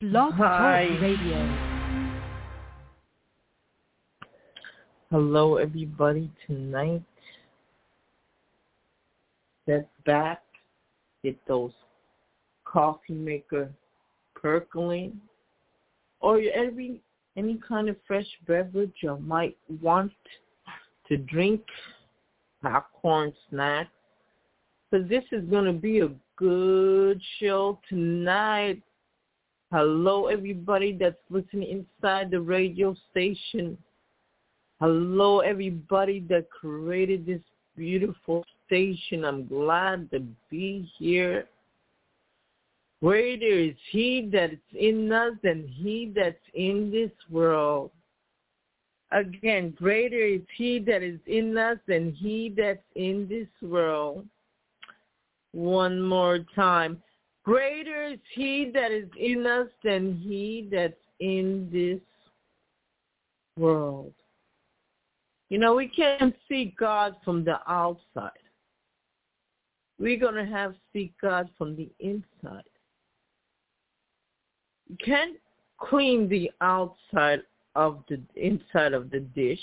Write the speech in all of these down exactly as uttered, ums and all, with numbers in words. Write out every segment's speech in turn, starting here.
Blog Hi. Talk Radio. Hello, everybody. Tonight, sit back, get those coffee maker percolating, or every any kind of fresh beverage you might want to drink, popcorn, snacks, because this is going to be a good show tonight. Hello, everybody that's listening inside the radio station. Hello, everybody that created this beautiful station. I'm glad to be here. Greater is he that is in us than he that's in this world. Again, greater is he that is in us than he that's in this world. One more time. Greater is he that is in us than he that's in this world. You know, we can't see God from the outside. We're going to have to see God from the inside. You can't clean the outside of the inside of the dish.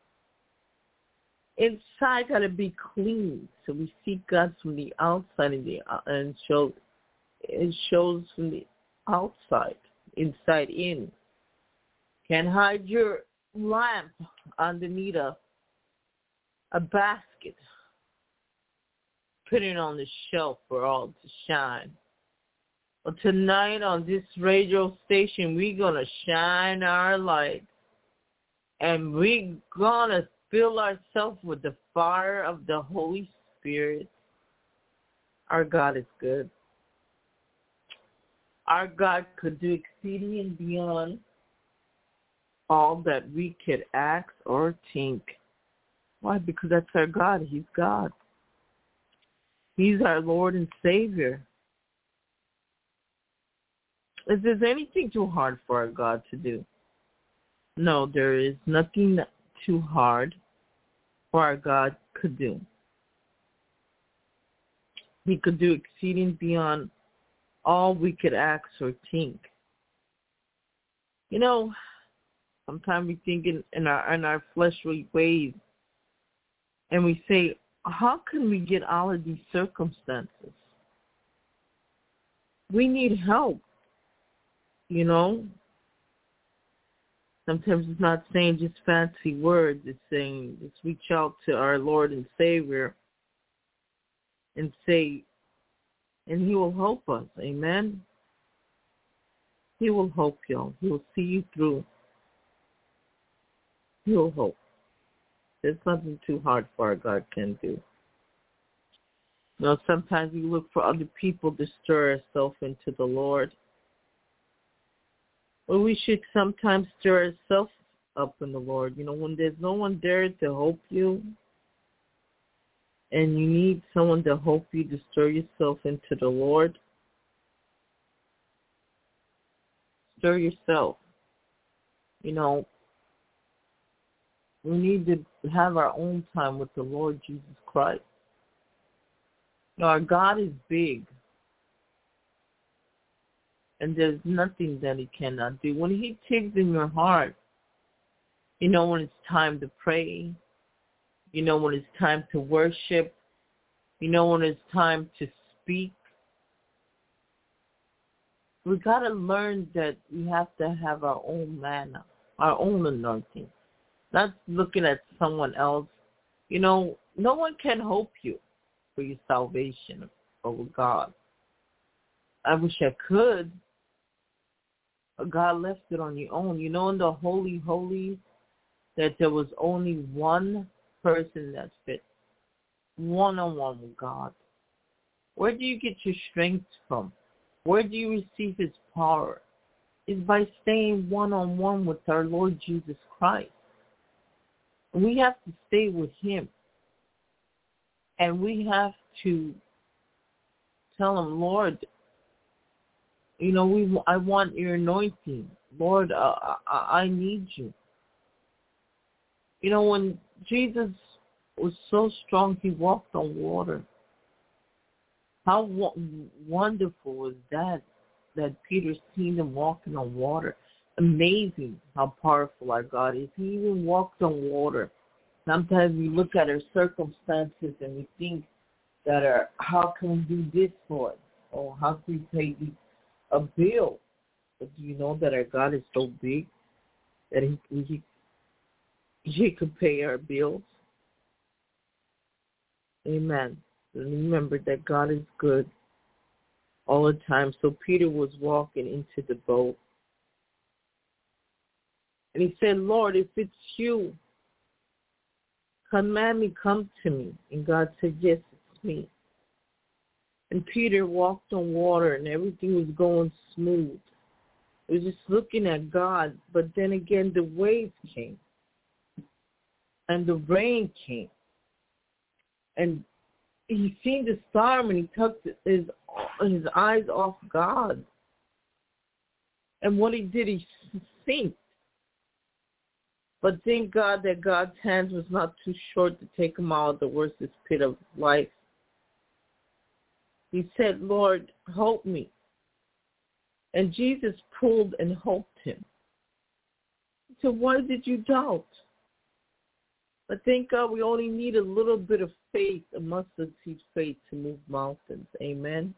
Inside got to be clean. So we see God from the outside and, the, and show, it shows from the outside, inside in. Can't hide your lamp underneath a, a basket. Put it on the shelf for all to shine. Well, tonight on this radio station, we're going to shine our light. And we're going to fill ourselves with the fire of the Holy Spirit. Our God is good. Our God could do exceeding and beyond all that we could ask or think. Why? Because that's our God. He's God. He's our Lord and Savior. Is there anything too hard for our God to do? No, there is nothing too hard for our God could do. He could do exceeding beyond all we could ask or think. You know, sometimes we think in, in our in our fleshly ways, and we say, how can we get out of these circumstances? We need help, you know. Sometimes it's not saying just fancy words. It's saying just reach out to our Lord and Savior and say, and he will help us. Amen. He will help you. He will see you through. He will help. There's nothing too hard for our God can do. You know, sometimes we look for other people to stir ourselves into the Lord. But we should sometimes stir ourselves up in the Lord. You know, when there's no one there to help you, and you need someone to help you to stir yourself into the Lord, stir yourself. You know, we need to have our own time with the Lord Jesus Christ. You know, our God is big. And there's nothing that he cannot do. When he takes in your heart, you know when it's time to pray. You know when it's time to worship. You know when it's time to speak. We got to learn that we have to have our own manna, our own anointing. Not looking at someone else. You know, no one can help you for your salvation over God. I wish I could. But God left it on your own. You know in the Holy Holies that there was only one person that fit. One-on-one with God. Where do you get your strength from? Where do you receive his power? It's by staying one-on-one with our Lord Jesus Christ. We have to stay with him. And we have to tell him, Lord, you know, we I want your anointing. Lord, uh, I, I need you. You know, when Jesus was so strong, he walked on water. How w- wonderful was that? that Peter seen him walking on water. Amazing how powerful our God is. He even walked on water. Sometimes we look at our circumstances and we think that our, how can we do this, Lord? Or how can we pay a bill? But do you know that our God is so big that he, he, he could pay our bills? Amen. And remember that God is good all the time. So Peter was walking into the boat. And he said, Lord, if it's you, command me, come to me. And God said, yes, it's me. And Peter walked on water and everything was going smooth. He was just looking at God. But then again, the waves came. And the rain came. And he seen the storm and he took his, his eyes off God. And what he did, he sank. But thank God that God's hands was not too short to take him out of the worst pit of life. He said, Lord, help me. And Jesus pulled and helped him. He said, why did you doubt? But thank God we only need a little bit of faith, a mustard seed faith to move mountains. Amen.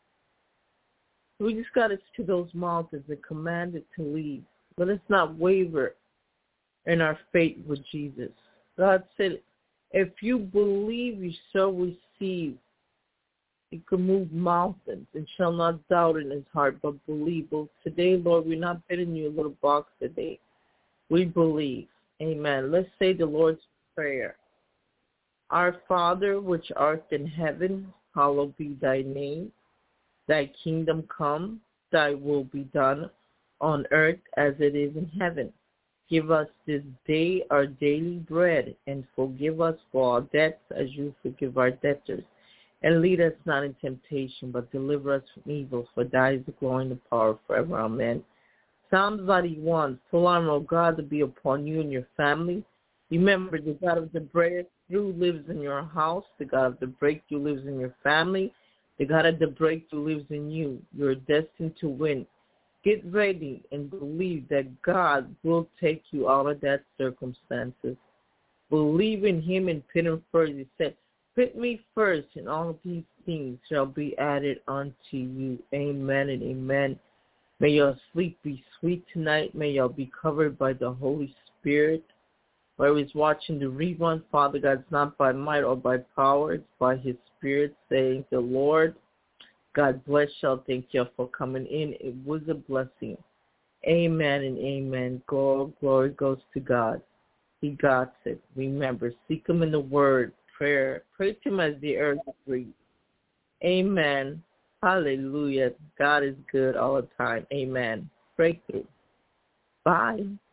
We just got to to those mountains and command it to leave. But let's not waver in our faith with Jesus. God said, if you believe, you shall receive. You can move mountains and shall not doubt in his heart, but believe. Well, today, Lord, we're not putting you in a little box today. We believe. Amen. Let's say the Lord's Prayer. Our Father, which art in heaven, hallowed be thy name. Thy kingdom come, thy will be done on earth as it is in heaven. Give us this day our daily bread, and forgive us for our debts as you forgive our debtors. And lead us not in temptation, but deliver us from evil. For thy is the glory and the power forever. Amen. Psalms ninety-one, full armor of God to be upon you and your family. Remember, the God of the breakthrough lives in your house. The God of the breakthrough lives in your family. The God of the breakthrough lives in you. You're destined to win. Get ready and believe that God will take you out of that circumstances. Believe in him and put him first. He said, put me first, and all these things shall be added unto you. Amen and amen. May your sleep be sweet tonight. May y'all be covered by the Holy Spirit. Whoever is watching the rerun, Father God, it's not by might or by power. It's by his Spirit, saying the Lord. God bless y'all. Thank y'all for coming in. It was a blessing. Amen and amen. Glory, glory goes to God. He got it. Remember, seek him in the word, prayer. Pray to him as the earth breathes. Amen. Hallelujah. God is good all the time. Amen. Breakthrough. Bye.